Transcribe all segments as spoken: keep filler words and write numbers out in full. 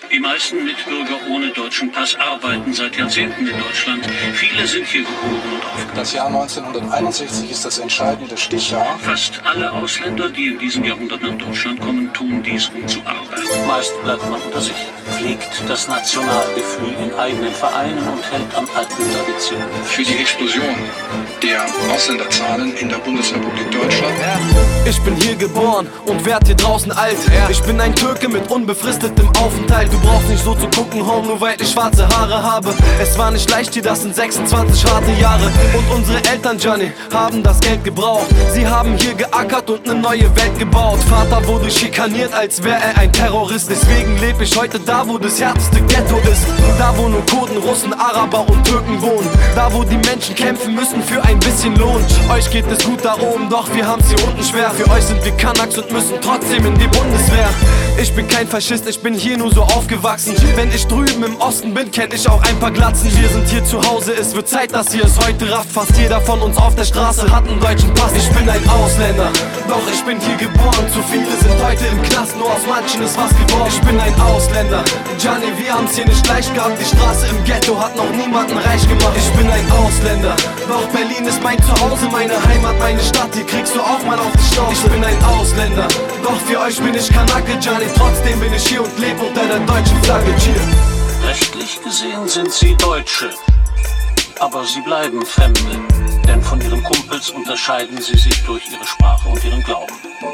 Die meisten Mitbürger ohne deutschen Pass arbeiten seit Jahrzehnten in Deutschland. Viele sind hier geboren und aufgewachsen. Das Jahr neunzehnhunderteinundsechzig ist das entscheidende Stichjahr. Fast alle Ausländer, die in diesem Jahrhundert nach Deutschland kommen, tun dies, um zu arbeiten. Meist bleibt man unter sich, pflegt das Nationalgefühl in eigenen Vereinen und hält an alten Traditionen. Für die Explosion der Ausländerzahlen in der Bundesrepublik Deutschland. Ich bin hier geboren und werd hier draußen alt. Ich bin ein Türke mit unbefristetem Aufenthalt. Du brauchst nicht so zu gucken, Home, nur weil ich schwarze Haare habe. Es war nicht leicht hier, das sind sechsundzwanzig harte Jahre. Und unsere Eltern, Johnny, haben das Geld gebraucht. Sie haben hier geackert und eine neue Welt gebaut. Vater wurde schikaniert, als wäre er ein Terrorist. Deswegen lebe ich heute da, wo das härteste Ghetto ist. Da, wo nur Kurden, Russen, Araber und Türken wohnen. Da, wo die Menschen kämpfen müssen für ein bisschen Lohn. Euch geht es gut da oben, doch wir haben's hier unten schwer. Für euch sind wir Kanaks und müssen trotzdem in die Bundeswehr. Ich bin kein Faschist, ich bin hier nur so aufgewachsen. Wenn ich drüben im Osten bin, kenn ich auch ein paar Glatzen. Wir sind hier zu Hause, es wird Zeit, dass ihr es heute rafft. Fast jeder von uns auf der Straße hat einen deutschen Pass. Ich bin ein Ausländer, doch ich bin hier geboren. Zu viele sind heute im Knast, nur aus manchen ist was geworden. Ich bin ein Ausländer, Gianni, wir haben's hier nicht leicht gehabt. Die Straße im Ghetto hat noch niemanden reich gemacht. Ich bin ein Ausländer, doch Berlin ist mein Zuhause, meine Heimat, meine Stadt. Hier kriegst du auch mal auf die Schnauze. Ich bin ein Ausländer, doch für euch bin ich Kanake, Gianni. Trotzdem bin ich hier und lebe unter der deutschen Flagge. Cheer. Rechtlich gesehen sind sie Deutsche, aber sie bleiben Fremde, denn von ihren Kumpels unterscheiden sie sich durch ihre Sprache und ihren Glauben.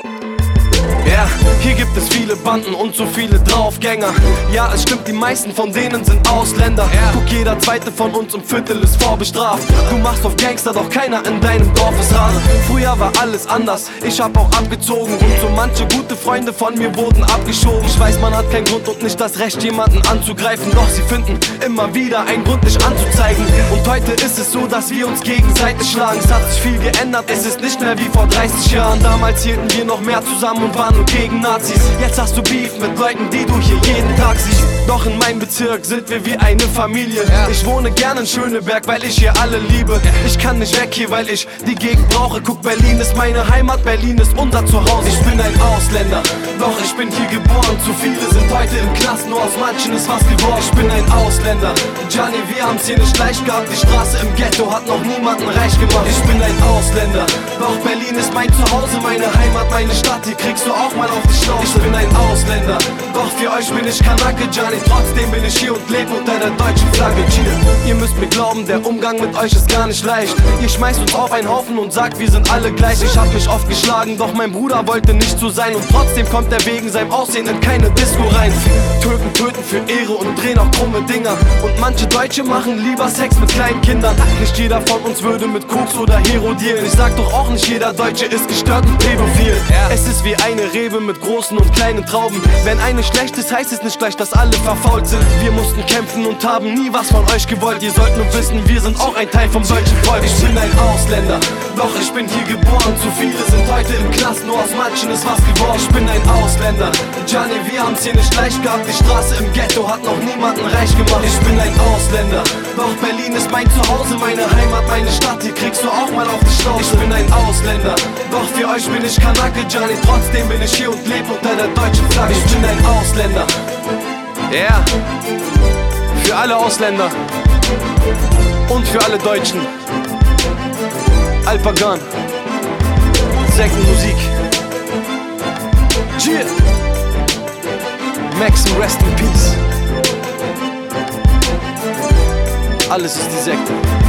Ja, hier gibt es viele Banden und so viele Draufgänger. Ja, es stimmt, die meisten von denen sind Ausländer. Guck, jeder zweite von uns im Viertel ist vorbestraft. Du machst auf Gangster, doch keiner in deinem Dorf ist rar. Früher war alles anders, ich hab auch abgezogen. Und so manche gute Freunde von mir wurden abgeschoben. Ich weiß, man hat keinen Grund und nicht das Recht, jemanden anzugreifen. Doch sie finden immer wieder einen Grund, dich anzuzeigen. Und heute ist es so, dass wir uns gegenseitig schlagen. Es hat sich viel geändert, es ist nicht mehr wie vor dreißig Jahren. Damals hielten wir noch mehr zusammen und waren nur gegen Nazis. Jetzt hast du Beef mit Leuten, die du hier jeden Tag siehst. Doch in meinem Bezirk sind wir wie eine Familie. Ich wohne gern in Schöneberg, weil ich hier alle liebe. Ich kann nicht weg hier, weil ich die Gegend brauche. Guck, Berlin ist meine Heimat, Berlin ist unser Zuhause. Ich bin ein Ausländer, doch ich bin hier geboren. Zu viele sind heute im Knast, nur aus manchen ist was geworden. Ich bin ein Ausländer, Gianni, wir haben's hier nicht leicht gehabt. Die Straße im Ghetto hat noch niemanden reich gemacht. Ich bin ein Ausländer, doch Berlin ist mein Zuhause, meine Heimat, meine Stadt. Hier kriegst du auch mal auf die Schnauze. Ich bin ein Ausländer, doch für euch bin ich Kanake, Gianni. Trotzdem bin ich hier und lebe unter der deutschen Flagge. Cheer. Ihr müsst mir glauben, der Umgang mit euch ist gar nicht leicht. Ihr schmeißt uns auf einen Haufen und sagt, wir sind alle gleich. Ich hab mich oft geschlagen, doch mein Bruder wollte nicht so sein. Und trotzdem kommt er wegen seinem Aussehen in keine Disco rein. Türken töten für Ehre und drehen auch krumme Dinger. Und manche Deutsche machen lieber Sex mit kleinen Kindern. Nicht jeder von uns würde mit Koks oder Hero dealen. Ich sag doch auch nicht jeder Deutsche ist gestört und pädophil. Es ist wie eine Rebe mit großen und kleinen Trauben. Wenn eine schlecht ist, heißt es nicht gleich, dass alle verfault sind. Wir mussten kämpfen und haben nie was von euch gewollt. Ihr sollt nur wissen, wir sind auch ein Teil vom deutschen Volk. Ich bin ein Ausländer, doch ich bin hier geboren. Zu viele sind heute im Knast, nur aus manchen ist was geworden. Ich bin ein Ausländer, Gianni, wir haben's hier nicht leicht gehabt. Die Straße im Ghetto hat noch niemanden reich gemacht. Ich bin ein Ausländer, doch Berlin ist mein Zuhause, meine Heimat, meine Stadt. Hier kriegst du auch mal auf die Schnauze. Ich bin ein Ausländer, doch für euch bin ich Kanake, Gianni. Trotzdem bin ich hier und lebe unter der deutschen Flagge. Ich bin ein Ausländer. Ja, yeah. Für alle Ausländer und für alle Deutschen. Alpagan, Sektenmusik. Cheer. Maxim, rest in peace. Alles ist die Sekte.